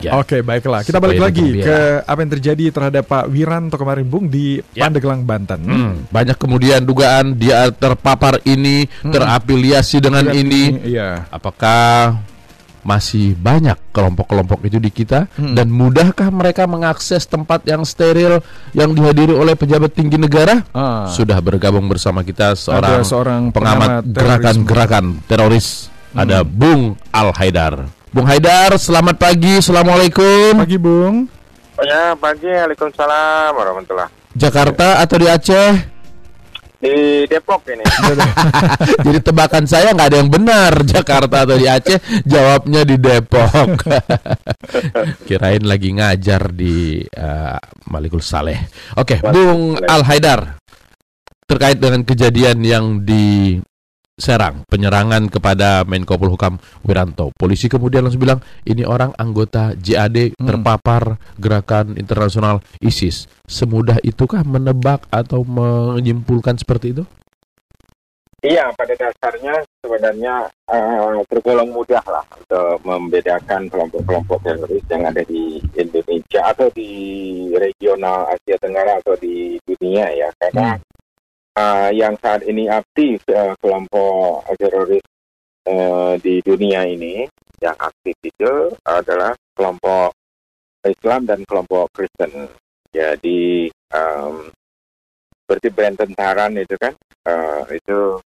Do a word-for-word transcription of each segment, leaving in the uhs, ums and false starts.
saja. Oke, baiklah. Kita balik Supaya lagi bergembira. ke apa yang terjadi terhadap Pak Wiranto kemarin, Bung, di Ya. Pandeglang, Banten. Hmm, banyak kemudian dugaan dia terpapar ini, Hmm. terafiliasi dengan Dan ini. Iya. Apakah masih banyak kelompok-kelompok itu di kita? Hmm. Dan mudahkah mereka mengakses tempat yang steril yang dihadiri oleh pejabat tinggi negara? Ah. Sudah bergabung bersama kita seorang, Ada seorang pengamat pengamat gerakan-gerakan teroris. Ada Bung Al Haidar. Bung Haidar, selamat pagi. Assalamualaikum. Pagi, Bung. Ya, pagi. Waalaikumsalam warahmatullah. Jakarta atau di Aceh? Di Depok ini. Jadi tebakan saya nggak ada yang benar, Jakarta atau di Aceh. Jawabnya di Depok. Kirain lagi ngajar di uh, Malikul Saleh. Oke, Bung Al Haidar, terkait dengan kejadian yang di Serang, penyerangan kepada Menko Polhukam Wiranto. Polisi kemudian langsung bilang ini orang anggota J A D terpapar gerakan internasional ISIS. Semudah itukah menebak atau menyimpulkan seperti itu? Iya, pada dasarnya sebenarnya uh, tergolong mudah lah untuk membedakan kelompok-kelompok teroris yang ada di Indonesia atau di regional Asia Tenggara atau di dunia ya, karena hmm. Uh, yang saat ini aktif uh, kelompok teroris uh, di dunia ini, yang aktif itu adalah kelompok Islam dan kelompok Kristen. Jadi um, seperti Brenton Tarrant itu kan, uh, itu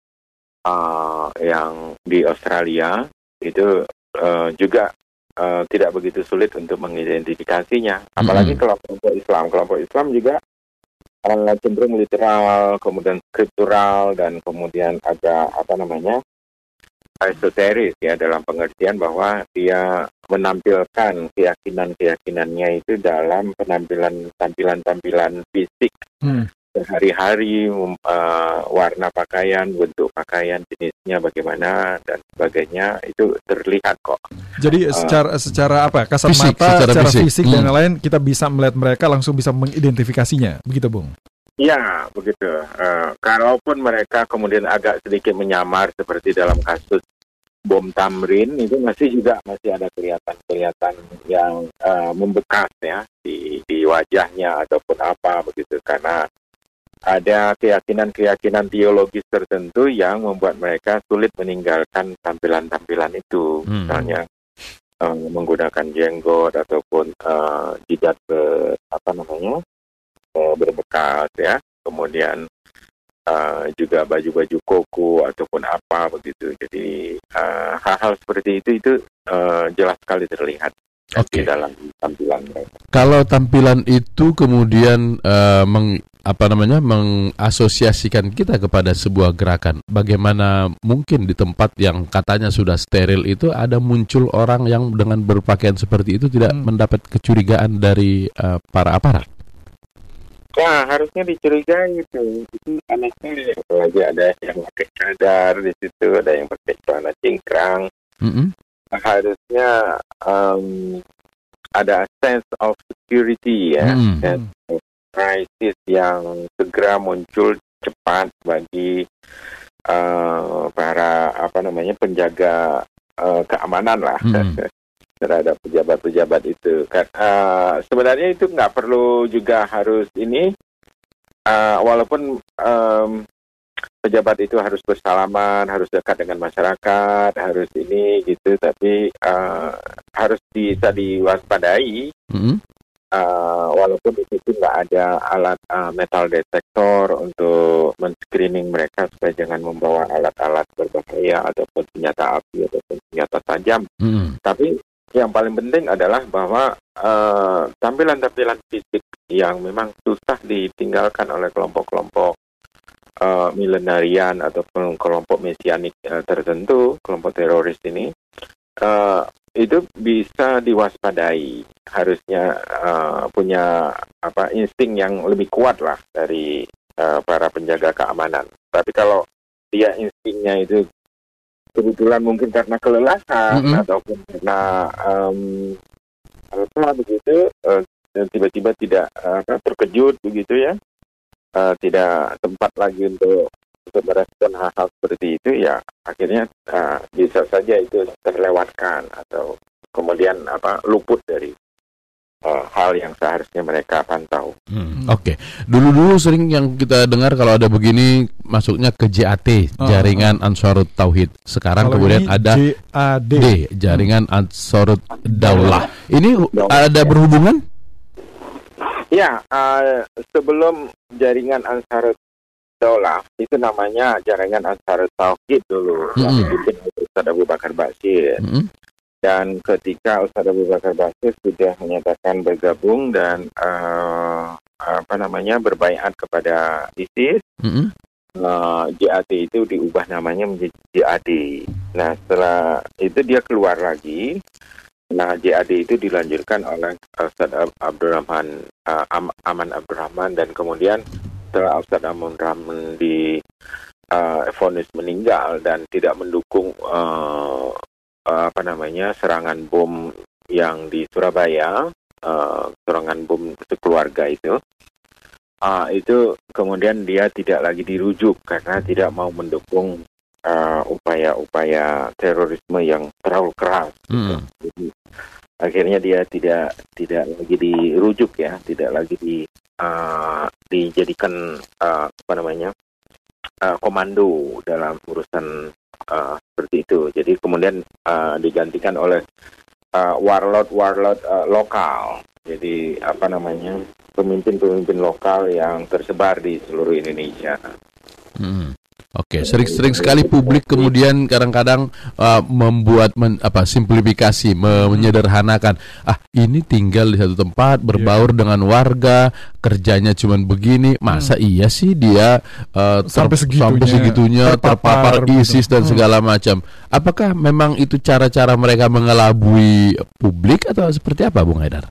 uh, yang di Australia itu uh, juga uh, tidak begitu sulit untuk mengidentifikasinya. Apalagi Mm-hmm. kelompok Islam, kelompok Islam juga Uh, cenderung literal, kemudian skriptural, dan kemudian agak apa namanya esoteris ya, dalam pengertian bahwa dia menampilkan keyakinan-keyakinannya itu dalam penampilan tampilan-tampilan fisik Hmm. sehari-hari, uh, warna pakaian, bentuk pakaian, jenisnya bagaimana dan sebagainya, itu terlihat kok. Jadi Uh, secara secara apa? Kasat Fisik, mata, secara secara fisik. fisik, Hmm. dan lain-lain kita bisa melihat mereka, langsung bisa mengidentifikasinya. Begitu, Bung. Ya, begitu. Uh, kalaupun mereka kemudian agak sedikit menyamar seperti dalam kasus bom Tamrin, itu masih juga masih ada kelihatan-kelihatan yang uh, membekas ya di, di wajahnya ataupun apa begitu, karena ada keyakinan-keyakinan teologis tertentu yang membuat mereka sulit meninggalkan tampilan-tampilan itu, Hmm. misalnya uh, menggunakan jenggot ataupun uh, jidat ber, apa namanya uh, berbekas ya, kemudian uh, juga baju-baju koko ataupun apa begitu. Jadi uh, hal-hal seperti itu itu uh, jelas sekali terlihat Oke. di dalam tampilan mereka. Kalau tampilan itu kemudian uh, meng, apa namanya mengasosiasikan kita kepada sebuah gerakan, bagaimana mungkin di tempat yang katanya sudah steril itu ada muncul orang yang dengan berpakaian seperti itu tidak Hmm. mendapat kecurigaan dari uh, para aparat? Ya, harusnya dicurigai itu. Itu aneh sekali. Apalagi ada yang pakai cadar di situ, ada yang pakai celana cingkrang. Mm-mm. Harusnya um, ada sense of security ya, Hmm. sense of crisis yang segera muncul cepat bagi uh, para apa namanya penjaga uh, keamanan lah. Hmm. Terhadap pejabat-pejabat itu. Uh, sebenarnya itu nggak perlu juga harus ini, uh, walaupun um, pejabat itu harus bersalaman, harus dekat dengan masyarakat, harus ini gitu, tapi uh, harus bisa diwaspadai, Mm-mm. uh, walaupun di situ nggak ada alat uh, metal detektor untuk men-screening mereka supaya jangan membawa alat-alat berbahaya ataupun senjata api ataupun senjata tajam. Mm-mm. Tapi yang paling penting adalah bahwa uh, tampilan-tampilan fisik yang memang susah ditinggalkan oleh kelompok-kelompok uh, milenarian ataupun kelompok mesianik uh, tertentu, kelompok teroris ini, uh, itu bisa diwaspadai. Harusnya uh, punya apa insting yang lebih kuat lah dari uh, para penjaga keamanan. Tapi kalau dia instingnya itu kebetulan mungkin karena kelelahan Mm-hmm. ataupun karena um, apa begitu uh, dan tiba-tiba tidak uh, terkejut begitu ya, uh, tidak tempat lagi untuk untuk merespon hal-hal seperti itu, ya akhirnya uh, bisa saja itu terlewatkan atau kemudian apa luput dari uh, hal yang seharusnya mereka pantau. Hmm, Oke, okay. Dulu-dulu sering yang kita dengar kalau ada begini masuknya ke J A T, Oh, Jaringan Ansarut Tauhid. Sekarang Kalau kemudian ini ada J A D. D, Jaringan Ansarut Daulah. Ini ada berhubungan? Ya, uh, sebelum Jaringan Ansarut Daulah itu namanya Jaringan Ansarut Tauhid dulu, yang Mm-mm. dipimpin oleh Ustaz Abu Bakar Bashir. Mm-mm. Dan ketika Ustaz Abu Bakar Bashir sudah menyatakan bergabung dan uh, apa namanya berbaiat kepada ISIS, Mm-mm. uh, J A T itu diubah namanya menjadi J A D. Nah, setelah itu dia keluar lagi. Nah, J A D itu dilanjutkan oleh Ustaz Ab- Abdurrahman uh, Am- Aman Abdurrahman, dan kemudian setelah Ustaz Aman Abdurrahman di uh, vonis meninggal dan tidak mendukung uh, uh, apa namanya serangan bom yang di Surabaya, uh, serangan bom sekeluarga itu, uh, itu kemudian dia tidak lagi dirujuk karena tidak mau mendukung uh, upaya-upaya terorisme yang terlalu keras. Mm. Jadi akhirnya dia tidak tidak lagi dirujuk ya, tidak lagi di uh, dijadikan uh, apa namanya uh, komando dalam urusan uh, seperti itu. Jadi kemudian uh, digantikan oleh uh, warlord warlord uh, lokal. Jadi apa namanya pemimpin-pemimpin lokal yang tersebar di seluruh Indonesia. Mm. Oke, sering-sering sekali publik kemudian kadang-kadang uh, membuat men, apa simplifikasi, me- menyederhanakan. Ah, ini tinggal di satu tempat, berbaur dengan warga, kerjanya cuman begini. Masa iya sih dia uh, ter- Sampai segitunya, sampai segitunya terpapar, terpapar, ISIS betul. dan segala macam. Apakah memang itu cara-cara mereka mengelabui publik atau seperti apa, Bung Haidar?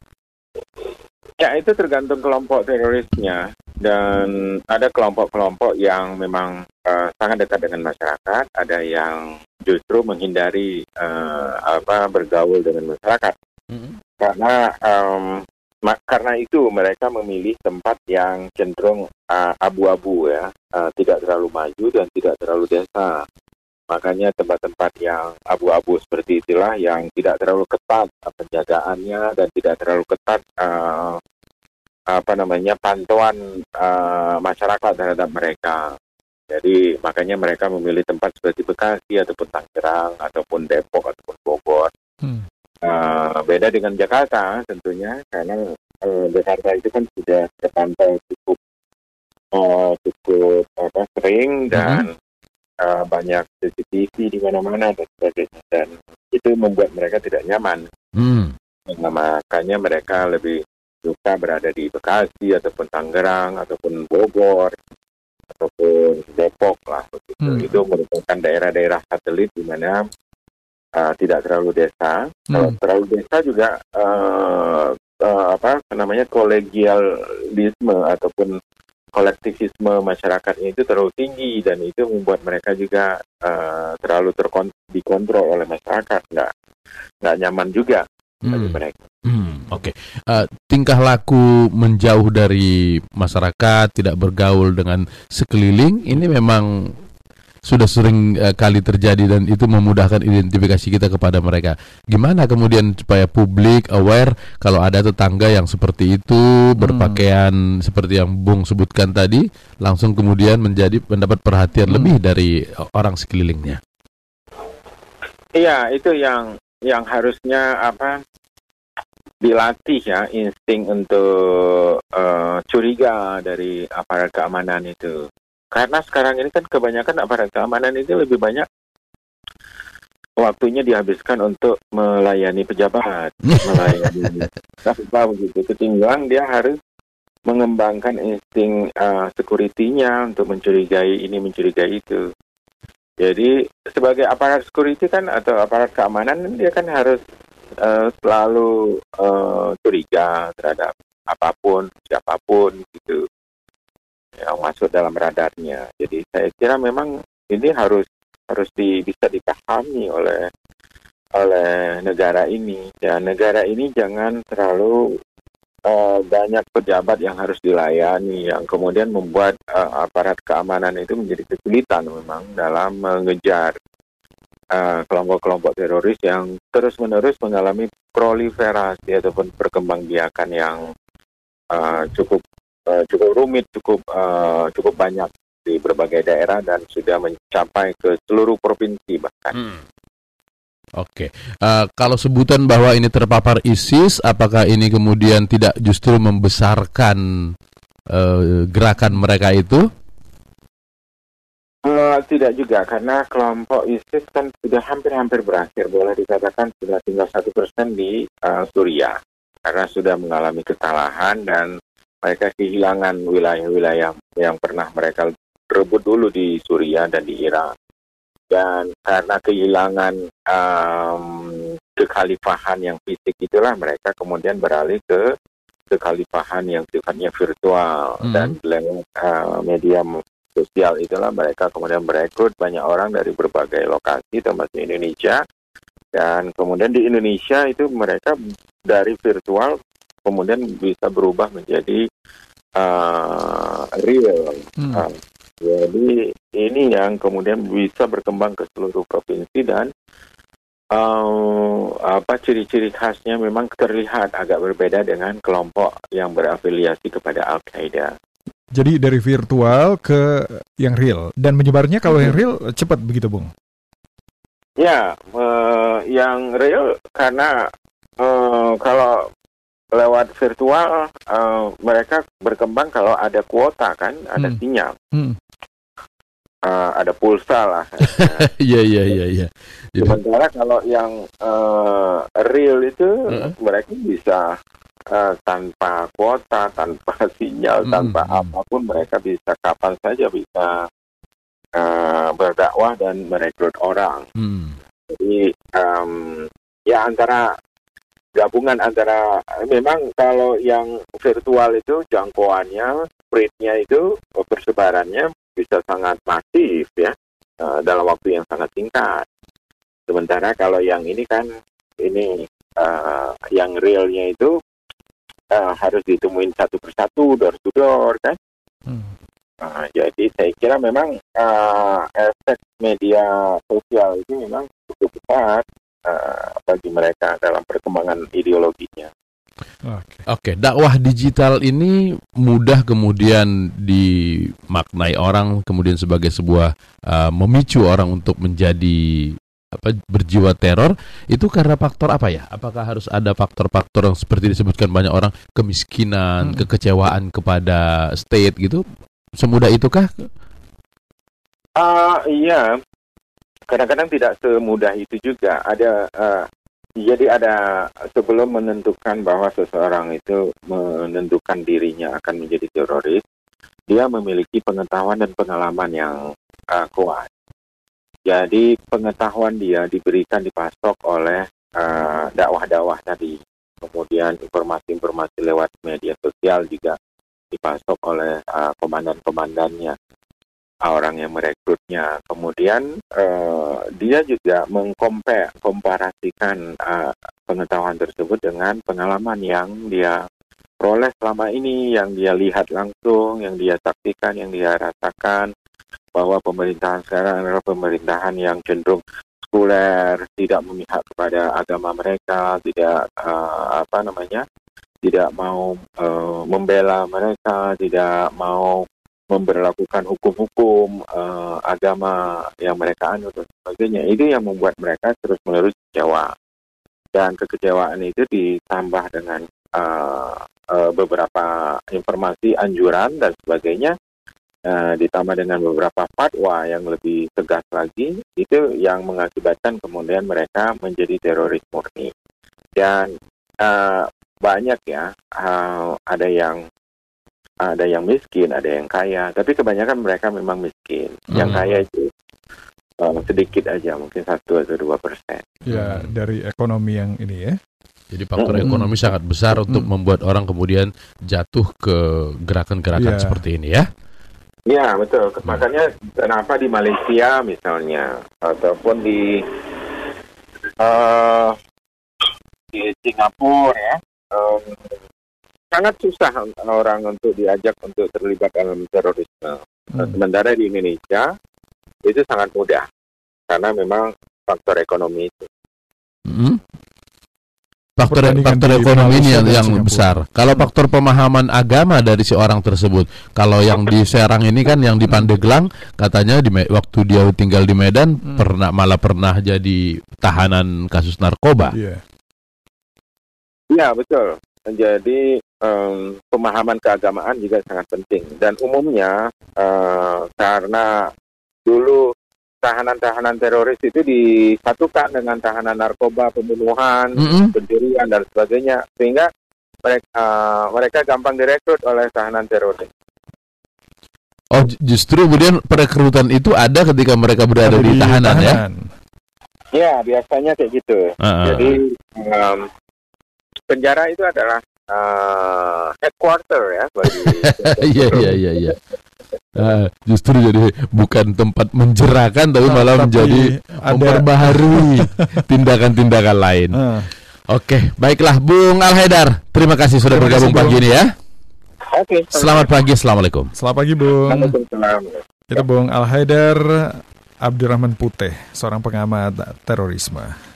Ya, itu tergantung kelompok terorisnya, dan ada kelompok-kelompok yang memang uh, sangat dekat dengan masyarakat, ada yang justru menghindari uh, apa bergaul dengan masyarakat. Mm-hmm. Karena um, ma- karena itu mereka memilih tempat yang cenderung uh, abu-abu ya, uh, tidak terlalu maju dan tidak terlalu desa. Makanya tempat-tempat yang abu-abu seperti itulah yang tidak terlalu ketat penjagaannya dan tidak terlalu ketat uh, apa namanya pantauan uh, masyarakat terhadap mereka. Jadi makanya mereka memilih tempat seperti Bekasi ataupun Tangerang ataupun Depok ataupun Bogor. Hmm. Uh, beda dengan Jakarta tentunya, karena uh, Jakarta itu kan sudah terpantau cukup uh, cukup apa sering dan Uh, banyak C C T V di mana-mana dan sebagainya, dan itu membuat mereka tidak nyaman. Hmm. Nah, makanya mereka lebih suka berada di Bekasi ataupun Tangerang ataupun Bogor ataupun Depok lah begitu. Hmm. Itu merupakan daerah-daerah satelit di mana uh, tidak terlalu desa. Hmm. Kalau terlalu desa juga uh, uh, apa namanya kolegialisme ataupun kolektivisme masyarakatnya itu terlalu tinggi, dan itu membuat mereka juga uh, terlalu terkon- dikontrol oleh masyarakat, nggak nggak nyaman juga bagi Hmm. mereka. Hmm, Oke, Uh, tingkah laku menjauh dari masyarakat, tidak bergaul dengan sekeliling, ini memang sudah sering uh, kali terjadi dan itu memudahkan identifikasi kita kepada mereka. Gimana kemudian supaya publik aware kalau ada tetangga yang seperti itu, berpakaian hmm. seperti yang Bung sebutkan tadi, langsung kemudian menjadi mendapat perhatian hmm. lebih dari orang sekelilingnya. Iya, itu yang yang harusnya apa dilatih ya, insting untuk uh, curiga dari aparat keamanan itu. Karena sekarang ini kan kebanyakan aparat keamanan itu lebih banyak waktunya dihabiskan untuk melayani pejabat, melayani apa begitu. Ketimbang dia harus mengembangkan insting uh, security-nya untuk mencurigai ini, mencurigai itu. Jadi sebagai aparat security kan atau aparat keamanan, dia kan harus uh, selalu uh, curiga terhadap apapun, siapapun gitu yang masuk dalam radarnya. Jadi saya kira memang ini harus harus di, bisa dipahami oleh oleh negara ini. Dan negara ini jangan terlalu uh, banyak pejabat yang harus dilayani, yang kemudian membuat uh, aparat keamanan itu menjadi kesulitan memang dalam mengejar uh, kelompok-kelompok teroris yang terus-menerus mengalami proliferasi ataupun perkembangbiakan yang uh, cukup uh, cukup rumit, cukup uh, cukup banyak di berbagai daerah dan sudah mencapai ke seluruh provinsi bahkan. Hmm. Oke, uh, kalau sebutan bahwa ini terpapar ISIS, apakah ini kemudian tidak justru membesarkan uh, gerakan mereka itu? Uh, tidak juga, karena kelompok ISIS kan sudah hampir-hampir berakhir, boleh dikatakan sudah tinggal satu persen di uh, Suriah, karena sudah mengalami kesalahan dan mereka kehilangan wilayah-wilayah yang pernah mereka rebut dulu di Suriah dan di Irak. Dan karena kehilangan um, kekhalifahan yang fisik itulah mereka kemudian beralih ke kekhalifahan yang sifatnya virtual. Hmm. Dan lewat uh, media sosial itulah mereka kemudian merekrut banyak orang dari berbagai lokasi termasuk Indonesia. Dan kemudian di Indonesia itu mereka dari virtual kemudian bisa berubah menjadi uh, real. Hmm. Uh, Jadi ini yang kemudian bisa berkembang ke seluruh provinsi dan uh, apa ciri-ciri khasnya memang terlihat agak berbeda dengan kelompok yang berafiliasi kepada Al-Qaeda. Jadi dari virtual ke yang real dan menyebarnya kalau hmm. yang real cepat begitu, Bung? Ya, uh, yang real karena uh, kalau lewat virtual uh, mereka berkembang kalau ada kuota kan, ada hmm. sinyal. Hmm. Uh, ada pulsa lah. Iya iya iya iya. Sementara kalau yang uh, real itu uh-huh. mereka bisa uh, tanpa kuota, tanpa sinyal, uh-huh. tanpa apapun mereka bisa kapan saja bisa uh, berdakwah dan merekrut orang. Uh-huh. Jadi um, ya antara gabungan antara memang kalau yang virtual itu jangkauannya, spreadnya itu persebarannya bisa sangat masif ya uh, dalam waktu yang sangat singkat. Sementara kalau yang ini kan ini uh, yang realnya itu uh, harus ditemuin satu persatu door to door kan. Hmm. Uh, jadi saya kira memang uh, efek media sosial itu memang cukup besar uh, bagi mereka dalam perkembangan ideologinya. Oke, okay. Dakwah digital ini mudah kemudian dimaknai orang kemudian sebagai sebuah uh, memicu orang untuk menjadi apa berjiwa teror itu karena faktor apa ya? Apakah harus ada faktor-faktor yang seperti disebutkan banyak orang kemiskinan, hmm. kekecewaan kepada state gitu? Semudah itukah? Uh, iya, kadang-kadang tidak semudah itu juga. Ada uh, Jadi ada sebelum menentukan bahwa seseorang itu menentukan dirinya akan menjadi teroris, dia memiliki pengetahuan dan pengalaman yang uh, kuat. Jadi pengetahuan dia diberikan dipasok oleh uh, dakwah-dakwah tadi. Kemudian informasi-informasi lewat media sosial juga dipasok oleh uh, komandan-komandannya, orang yang merekrutnya. Kemudian uh, dia juga mengkomparasikan uh, pengetahuan tersebut dengan pengalaman yang dia peroleh selama ini, yang dia lihat langsung, yang dia saksikan, yang dia rasakan, bahwa pemerintahan sekarang adalah pemerintahan yang cenderung sekuler, tidak memihak kepada agama mereka, tidak uh, apa namanya, tidak mau uh, membela mereka, tidak mau memberlakukan hukum-hukum uh, agama yang mereka anut dan sebagainya. Itu yang membuat mereka terus-menerus kecewa. Dan kekecewaan itu ditambah dengan uh, uh, beberapa informasi anjuran dan sebagainya, uh, ditambah dengan beberapa fatwa yang lebih tegas lagi, itu yang mengakibatkan kemudian mereka menjadi teroris murni. Dan uh, banyak ya, uh, ada yang ada yang miskin, ada yang kaya, tapi kebanyakan mereka memang miskin. Hmm. Yang kaya itu uh, sedikit aja, mungkin satu atau dua persen. Ya, dari ekonomi yang ini ya. Jadi faktor hmm. ekonomi sangat besar hmm. untuk membuat orang kemudian jatuh ke gerakan-gerakan ya. Seperti ini ya. Ya, betul. Hmm. Makanya kenapa di Malaysia misalnya, ataupun di uh, di Singapura ya, um, sangat susah orang untuk diajak untuk terlibat dalam terorisme. Hmm. Sementara di Indonesia itu sangat mudah karena memang faktor ekonomi itu. Hmm? Faktor Perbandingan faktor di ekonomi ini Malaysia yang, dan yang Singapura. besar. Kalau faktor pemahaman agama dari si orang tersebut, kalau yang di Serang ini kan, yang di Pandeglang katanya di Me- waktu dia tinggal di Medan Hmm. pernah malah pernah jadi tahanan kasus narkoba. Iya. Iya, betul. Jadi em, pemahaman keagamaan juga sangat penting. Dan umumnya eh, karena dulu tahanan-tahanan teroris itu disatukan dengan tahanan narkoba, pembunuhan, Mm-mm. pencurian dan sebagainya, sehingga mereka eh, mereka gampang direkrut oleh tahanan teroris. Oh, ju- justru kemudian perekrutan itu ada ketika mereka berada Ada di tahanan, ya. Ya, biasanya kayak gitu. Ah, ah. Jadi em, penjara itu adalah eh, headquarter ya bagi Iya iya iya iya. Ah, justru jadi bukan tempat menjerakan, tapi malah Tapi menjadi ada- memperbaharui tindakan-tindakan lain. Ah. Oke, baiklah Bung Al Haidar, terima kasih sudah Terima bergabung kasih, pagi Bung. ini ya. Oke. Selamat pagi, assalamualaikum. Selamat pagi, Bung. Waalaikumsalam. Itu Bung Al Haidar Abdurrahman Puteh, seorang pengamat terorisme.